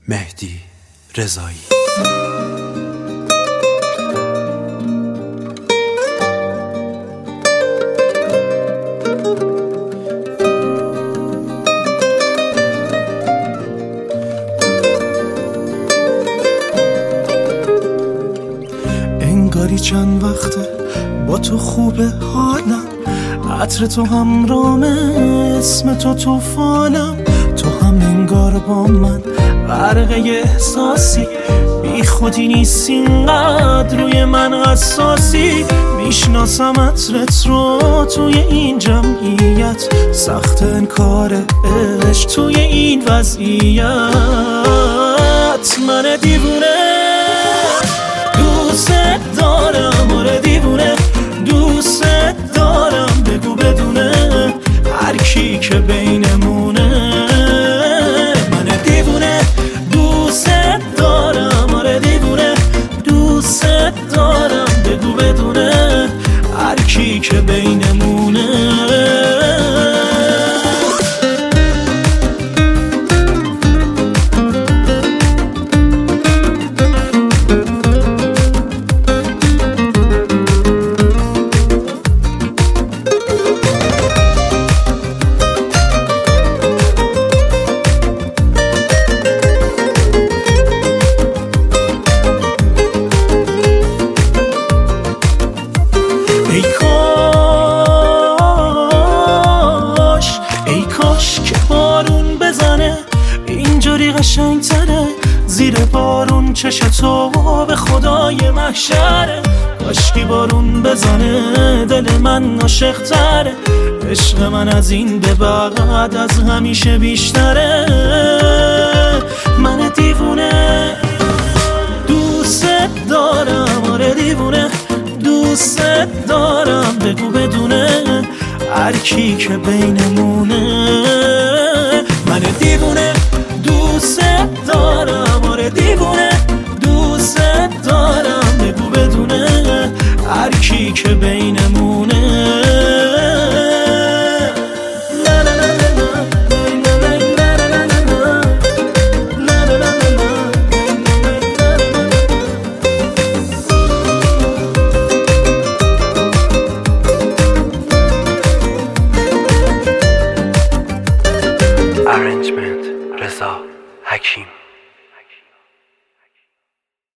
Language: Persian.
مهدی رضایی. انگاری چند وقته با تو خوبه حالم، عطر تو همرامه، اسم تو توفانم، تو هم انگار با من غرقه احساسی، بی خودی نیست اینقدر روی من حساسی. میشناسم عطرت رو توی این جمعیت، سخت انکار عشق توی این وضعیت. من دیوونه دوست دارم، آره دیوونه دوست دارم، بگو بدونه هر کی که بینمونه. من دیوونه دوست دارم، آره دیوونه دوست دارم، بگو بدونه هر کی که بینمونه. ای کاش که بارون بزنه اینجوری قشنگتره، زیر بارون چش تو به خدای محشره. کاشکی بارون بزنه دل من عاشق تره، عشق من از این به بعد از همیشه بیشتره. من دیوونه دوست دارم، آره دیوونه دوست دارم، بگو بدونه هر کی که بینمونه.